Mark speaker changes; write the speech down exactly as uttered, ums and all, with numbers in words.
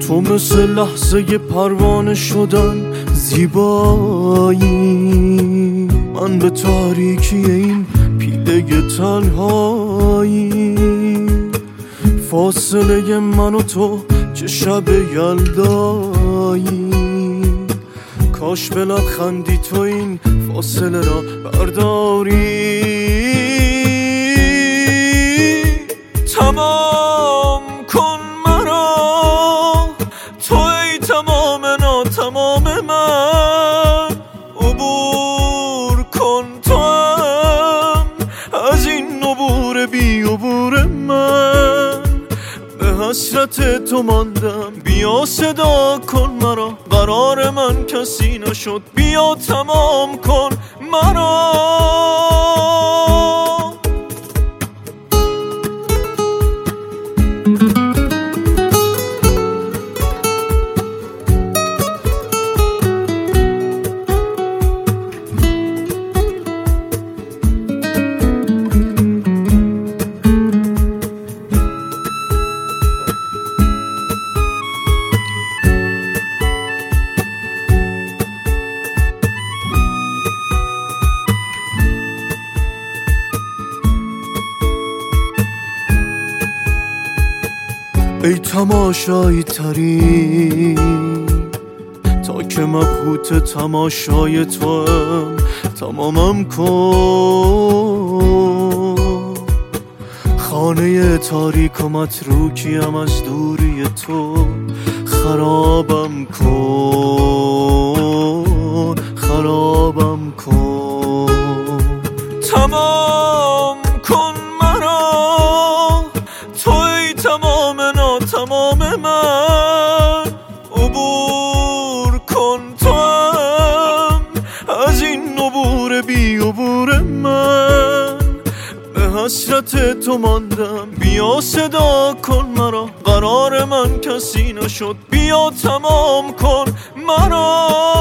Speaker 1: تو مثل لحظه پروانه شدن زیبایی، من به تاریکی این پیله تنهایی، فاصله من و تو چه شب یلدایی، کاش به لبخندی تو این فاصله را برداری. تمام کن مرا تو ای تمام ناتمام من، عبور کن تو هم از این عبور بی عبور من، به حسرت تو ماندم بیا صدا کن مرا، قرار من کسی نشد بیا تمام کن مرا. ای تماشایی تری تا که مبهوت تماشای تو هم تمامم کن، خانه تاریک و متروکیم از دوری تو خرابم کن، خرابم کن. تمام کن مرا تو ای تمام تمام من، عبور کن تو هم از این عبور بی عبور من، به حسرت تو ماندم بیا صدا کن مرا، قرار من کسی نشد بیا تمام کن مرا.